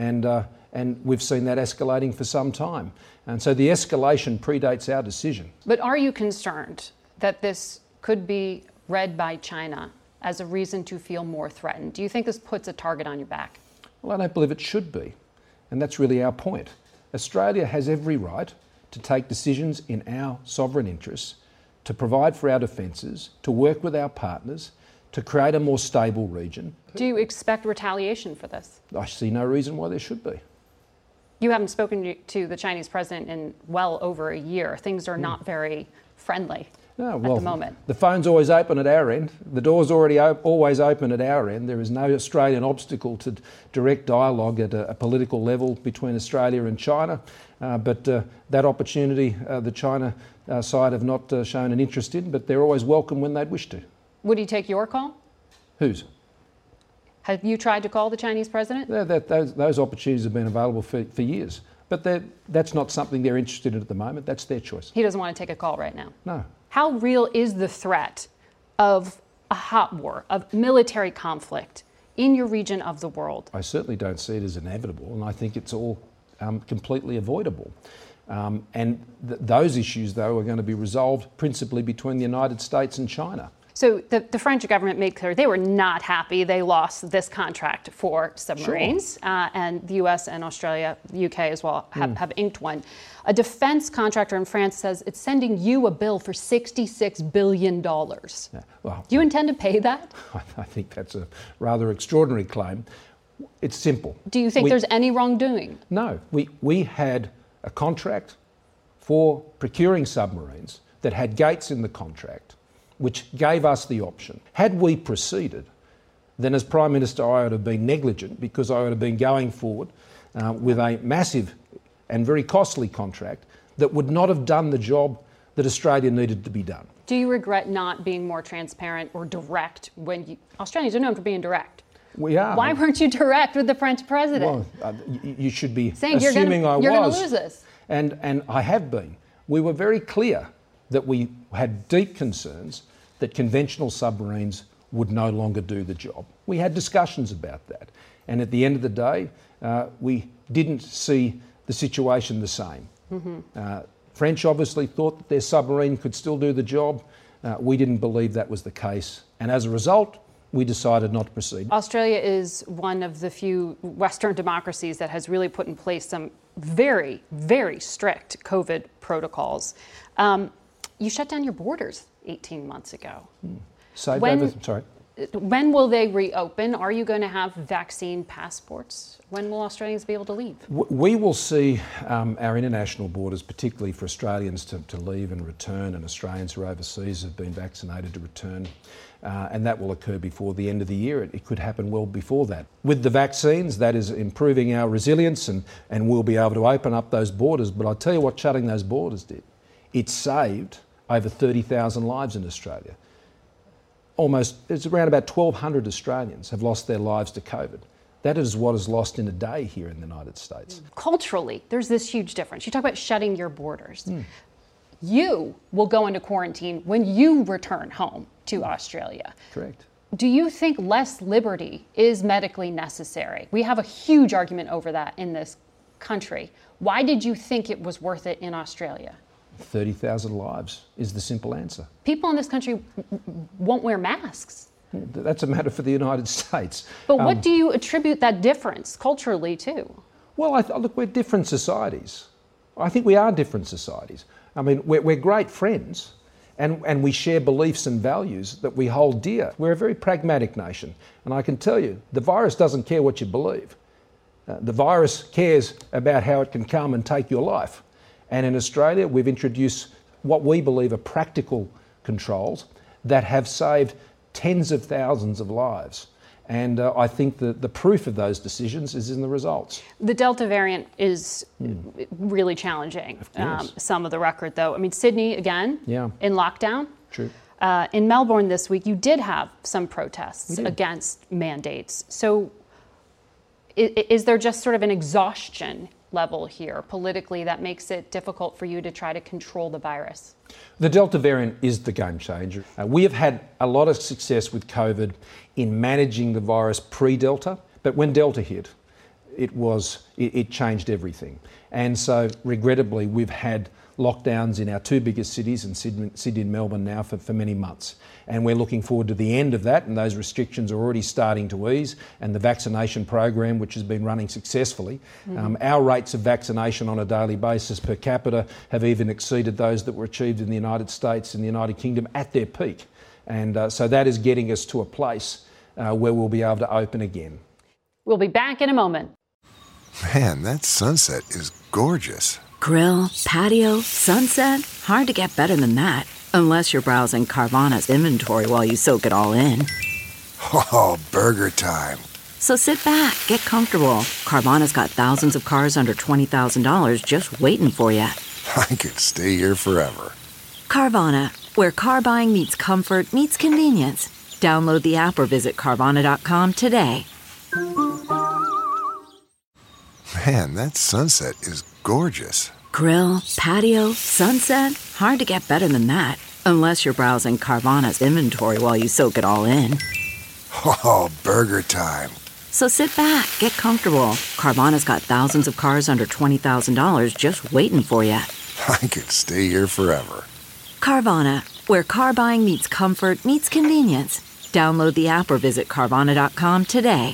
Speaker 12: And we've seen that escalating for some time. And so the escalation predates our decision.
Speaker 2: But are you concerned that this could be read by China as a reason to feel more threatened? Do you think this puts a target on your back?
Speaker 12: Well, I don't believe it should be. And that's really our point. Australia has every right to take decisions in our sovereign interests, to provide for our defences, to work with our partners, to create a more stable region.
Speaker 2: Do you expect retaliation for this?
Speaker 12: I see no reason why there should be.
Speaker 2: You haven't spoken to the Chinese president in well over a year. Things are not very friendly at the moment.
Speaker 12: The phone's always open at our end. The door's always open at our end. There is no Australian obstacle to direct dialogue at a political level between Australia and China. But that opportunity, the China side have not shown an interest in, but they're always welcome when they'd wish to.
Speaker 2: Would he take your call?
Speaker 12: Whose?
Speaker 2: Have you tried to call the Chinese president?
Speaker 12: Those opportunities have been available for years. But that's not something they're interested in at the moment. That's their choice.
Speaker 2: He doesn't want to take a call right now?
Speaker 12: No.
Speaker 2: How real is the threat of a hot war, of military conflict in your region of the world?
Speaker 12: I certainly don't see it as inevitable, and I think it's all completely avoidable. Those issues, though, are going to be resolved principally between the United States and China.
Speaker 2: So the French government made clear they were not happy they lost this contract for submarines. Sure. And the US and Australia, the UK as well, have inked one. A defense contractor in France says it's sending you a bill for $66 billion. Yeah, well, do you intend to pay that?
Speaker 12: I think that's a rather extraordinary claim. It's simple.
Speaker 2: Do you think there's any wrongdoing?
Speaker 12: No. We had a contract for procuring submarines that had gates in the contract, which gave us the option. Had we proceeded, then as Prime Minister I would have been negligent, because I would have been going forward with a massive and very costly contract that would not have done the job that Australia needed to be done.
Speaker 2: Do you regret not being more transparent or direct when you... Australians are known for being direct.
Speaker 12: We are.
Speaker 2: Why weren't you direct with the French president?
Speaker 12: Well, you should be
Speaker 2: saying
Speaker 12: assuming I was.
Speaker 2: You're going to lose this.
Speaker 12: And I have been. We were very clear that we had deep concerns that conventional submarines would no longer do the job. We had discussions about that. And at the end of the day, we didn't see the situation the same. Mm-hmm. French obviously thought that their submarine could still do the job. We didn't believe that was the case. And as a result, we decided not to proceed.
Speaker 2: Australia is one of the few Western democracies that has really put in place some very, very strict COVID protocols. You shut down your borders 18 months ago. When will they reopen? Are you going to have vaccine passports? When will Australians be able to leave?
Speaker 12: We will see our international borders, particularly for Australians to leave and return, and Australians who are overseas have been vaccinated to return. And that will occur before the end of the year. It could happen well before that. With the vaccines, that is improving our resilience, and we'll be able to open up those borders. But I'll tell you what shutting those borders did. It saved over 30,000 lives in Australia. It's around about 1,200 Australians have lost their lives to COVID. That is what is lost in a day here in the United States.
Speaker 2: Culturally, there's this huge difference. You talk about shutting your borders. You will go into quarantine when you return home to Australia.
Speaker 12: Correct.
Speaker 2: Do you think less liberty is medically necessary? We have a huge argument over that in this country. Why did you think it was worth it in Australia?
Speaker 12: 30,000 lives is the simple answer.
Speaker 2: People in this country won't wear masks.
Speaker 12: That's a matter for the United States.
Speaker 2: But what do you attribute that difference culturally to?
Speaker 12: Well, look, we're different societies. I think we are different societies. I mean, we're great friends, and we share beliefs and values that we hold dear. We're a very pragmatic nation, and I can tell you, the virus doesn't care what you believe. The virus cares about how it can come and take your life. And in Australia, we've introduced what we believe are practical controls that have saved tens of thousands of lives. And I think that the proof of those decisions is in the results.
Speaker 2: The Delta variant is really challenging. Some of the record, though. I mean, Sydney, again, in lockdown.
Speaker 12: True.
Speaker 2: In Melbourne this week, you did have some protests against mandates. So is there just sort of an exhaustion level here politically that makes it difficult for you to try to control the virus?
Speaker 12: The Delta variant is the game changer. We have had a lot of success with COVID in managing the virus pre-Delta, but when Delta hit, it changed everything. And so regrettably, we've had lockdowns in our two biggest cities, in Sydney and Melbourne now for many months. And we're looking forward to the end of that, and those restrictions are already starting to ease, and the vaccination program, which has been running successfully. Our rates of vaccination on a daily basis per capita have even exceeded those that were achieved in the United States and the United Kingdom at their peak. And so that is getting us to a place where we'll be able to open again.
Speaker 2: We'll be back in a moment.
Speaker 13: Man, that sunset is gorgeous.
Speaker 14: Grill, patio, sunset. Hard to get better than that. Unless you're browsing Carvana's inventory while you soak it all in.
Speaker 13: Oh, burger time.
Speaker 14: So sit back, get comfortable. Carvana's got thousands of cars under $20,000 just waiting for you.
Speaker 13: I could stay here forever.
Speaker 14: Carvana, where car buying meets comfort meets convenience. Download the app or visit Carvana.com today.
Speaker 13: Man, that sunset is gorgeous.
Speaker 14: Grill, patio, sunset. Hard to get better than that. Unless you're browsing Carvana's inventory while you soak it all in.
Speaker 13: Oh, burger time.
Speaker 14: So sit back, get comfortable. Carvana's got thousands of cars under $20,000 just waiting for you.
Speaker 13: I could stay here forever.
Speaker 14: Carvana, where car buying meets comfort, meets convenience. Download the app or visit Carvana.com today.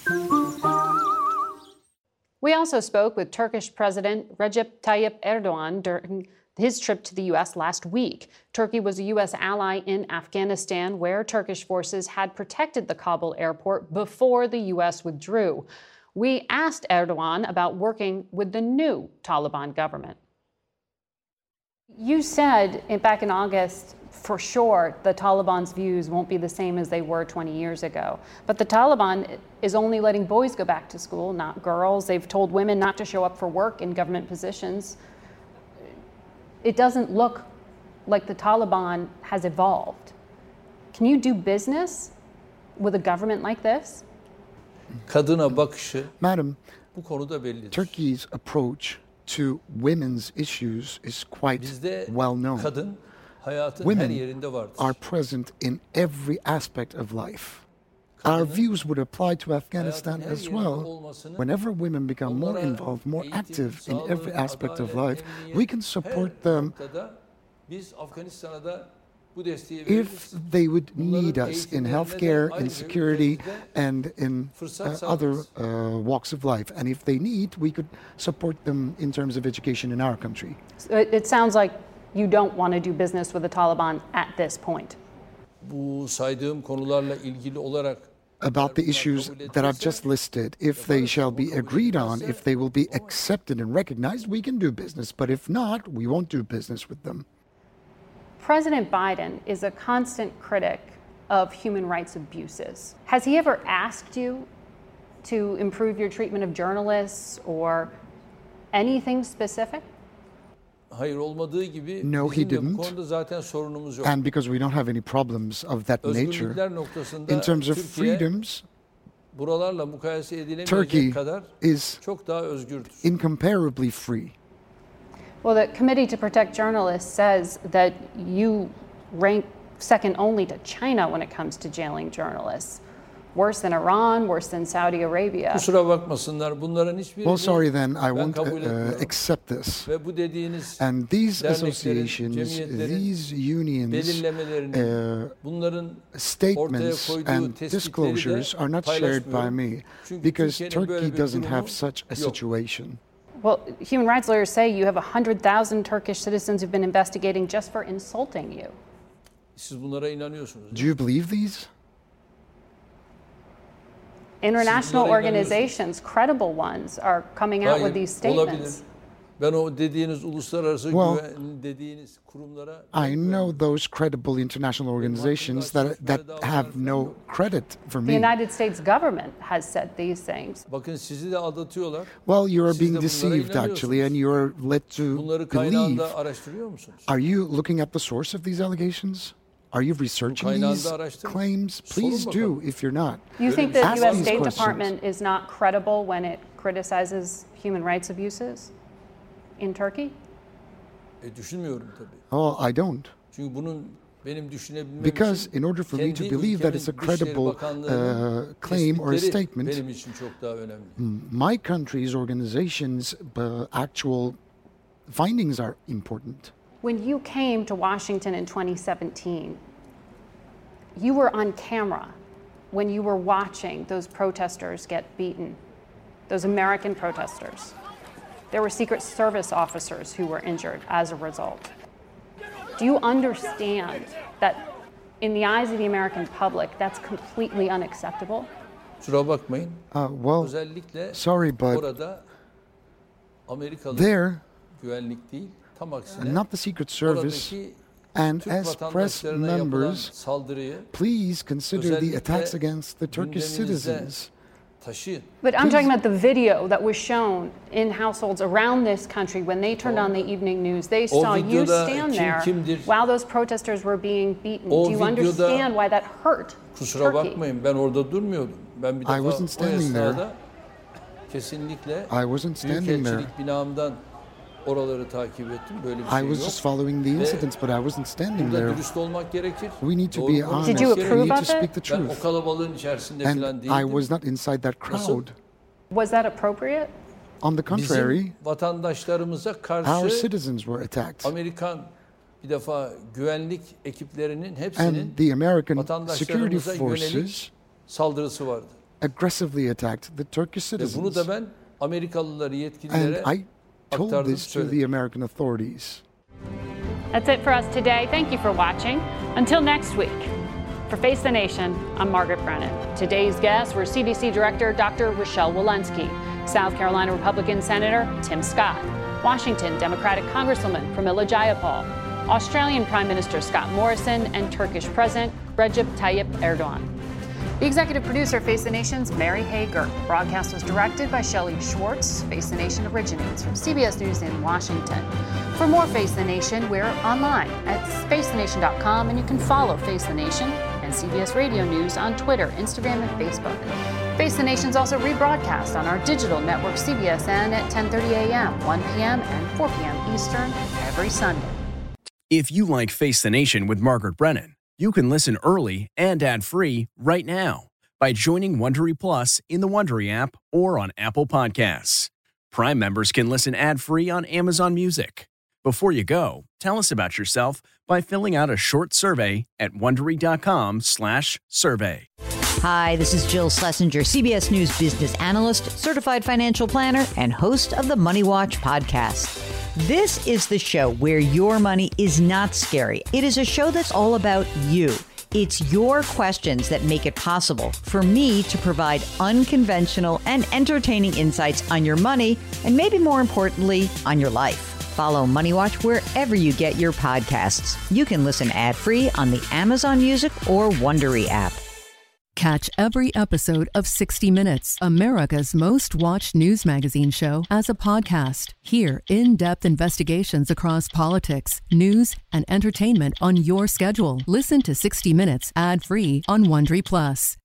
Speaker 2: We also spoke with Turkish President Recep Tayyip Erdogan during his trip to the U.S. last week. Turkey was a U.S. ally in Afghanistan, where Turkish forces had protected the Kabul airport before the U.S. withdrew. We asked Erdogan about working with the new Taliban government. You said back in August, for sure, the Taliban's views won't be the same as they were 20 years ago. But the Taliban is only letting boys go back to school, not girls. They've told women not to show up for work in government positions. It doesn't look like the Taliban has evolved. Can you do business with a government like this?
Speaker 15: Madam, Turkey's approach to women's issues is quite well known. Women are present in every aspect of life. Our views would apply to Afghanistan as well. Whenever women become more involved, more active in every aspect of life, we can support them if they would need us in healthcare, in security, and in other walks of life. And if they need, we could support them in terms of education in our country.
Speaker 2: So it sounds like you don't want to do business with the Taliban at this point.
Speaker 15: About the issues that I've just listed, if they shall be agreed on, if they will be accepted and recognized, we can do business. But if not, we won't do business with them.
Speaker 2: President Biden is a constant critic of human rights abuses. Has he ever asked you to improve your treatment of journalists or anything specific?
Speaker 15: No, he didn't. And because we don't have any problems of that nature, in terms of freedoms, Turkey is incomparably free.
Speaker 2: Well, the Committee to Protect Journalists says that you rank second only to China when it comes to jailing journalists. Worse than Iran, worse than Saudi Arabia.
Speaker 15: Well, sorry then, I won't accept this. And these associations, these unions, statements and disclosures are not shared by me because Turkey doesn't have such a situation.
Speaker 2: Well, human rights lawyers say you have 100,000 Turkish citizens who've been investigating just for insulting you.
Speaker 15: Do you believe these?
Speaker 2: International organizations, credible ones, are coming out with these statements.
Speaker 15: Well, I know those credible international organizations that have no credit for me.
Speaker 2: The United States government has said these things.
Speaker 15: Well, you are being deceived, actually, and you are led to believe. Are you looking at the source of these allegations? Are you researching these claims? Please do, if you're not.
Speaker 2: You think the U.S. State Department is not credible when it criticizes human rights abuses in Turkey?
Speaker 15: Oh, I don't. Because in order for me to believe that it's a credible claim or a statement, my country's organization's actual findings are important.
Speaker 2: When you came to Washington in 2017, you were on camera when you were watching those protesters get beaten, those American protesters. There were Secret Service officers who were injured as a result. Do you understand that in the eyes of the American public, that's completely unacceptable?
Speaker 15: Well, sorry, but there, not the Secret Service, and as press members, please consider the attacks against the Turkish citizens.
Speaker 2: But I'm talking about the video that was shown in households around this country when they turned on the evening news. They saw you stand there while those protesters were being beaten. Do you understand why that hurt Turkey?
Speaker 15: I wasn't standing there. I wasn't standing there.
Speaker 16: oraları takip ettim. Böyle bir
Speaker 15: I
Speaker 16: şey
Speaker 15: was
Speaker 16: yok.
Speaker 15: just following the incidents, but I wasn't standing
Speaker 16: Burada
Speaker 15: there.
Speaker 16: dürüst olmak gerekir.
Speaker 15: We need to
Speaker 16: Doğru
Speaker 15: be
Speaker 16: konuşmak
Speaker 15: honest.
Speaker 4: Did you
Speaker 16: gerekir.
Speaker 4: approve
Speaker 15: We need to
Speaker 4: of it?
Speaker 15: speak the
Speaker 16: Ben o
Speaker 15: truth.
Speaker 16: kalabalığın içerisinde
Speaker 15: And
Speaker 16: falan
Speaker 15: I
Speaker 16: değildim.
Speaker 15: was not inside that crowd.
Speaker 4: Was that appropriate?
Speaker 15: On the contrary,
Speaker 16: Bizim vatandaşlarımıza
Speaker 15: our
Speaker 16: karşı
Speaker 15: citizens were attacked.
Speaker 16: Amerikan bir defa güvenlik ekiplerinin hepsinin
Speaker 15: And the American security
Speaker 16: vatandaşlarımıza
Speaker 15: forces
Speaker 16: yönelik saldırısı vardı.
Speaker 15: aggressively attacked the Turkish
Speaker 16: Ve bunu
Speaker 15: citizens.
Speaker 16: da ben Amerikalıları yetkililere
Speaker 15: And I told
Speaker 16: aktardım,
Speaker 15: this to
Speaker 16: söyledim.
Speaker 15: the American authorities.
Speaker 2: That's it for us today. Thank you for watching. Until next week. For Face the Nation, I'm Margaret Brennan. Today's guests were CDC Director Dr. Rochelle Walensky, South Carolina Republican Senator Tim Scott, Washington Democratic Congresswoman Pramila Jayapal, Australian Prime Minister Scott Morrison, and Turkish President Recep Tayyip Erdogan. The executive producer of Face the Nation's Mary Hager. Broadcast was directed by Shelley Schwartz. Face the Nation originates from CBS News in Washington. For more Face the Nation, we're online at facethenation.com, and you can follow Face the Nation and CBS Radio News on Twitter, Instagram, and Facebook. Face the Nation's also rebroadcast on our digital network CBSN at 10:30 a.m., 1 p.m., and 4 p.m. Eastern every Sunday.
Speaker 1: If you like Face the Nation with Margaret Brennan, you can listen early and ad-free right now by joining Wondery Plus in the Wondery app or on Apple Podcasts. Prime members can listen ad-free on Amazon Music. Before you go, tell us about yourself by filling out a short survey at Wondery.com/survey.
Speaker 17: Hi, this is Jill Schlesinger, CBS News business analyst, certified financial planner, and host of the Money Watch podcast. This is the show where your money is not scary. It is a show that's all about you. It's your questions that make it possible for me to provide unconventional and entertaining insights on your money, and maybe more importantly, on your life. Follow Money Watch wherever you get your podcasts. You can listen ad-free on the Amazon Music or Wondery app.
Speaker 18: Catch every episode of 60 Minutes, America's most watched news magazine show, as a podcast. Hear in-depth investigations across politics, news, and entertainment on your schedule. Listen to 60 Minutes ad-free on Wondery Plus.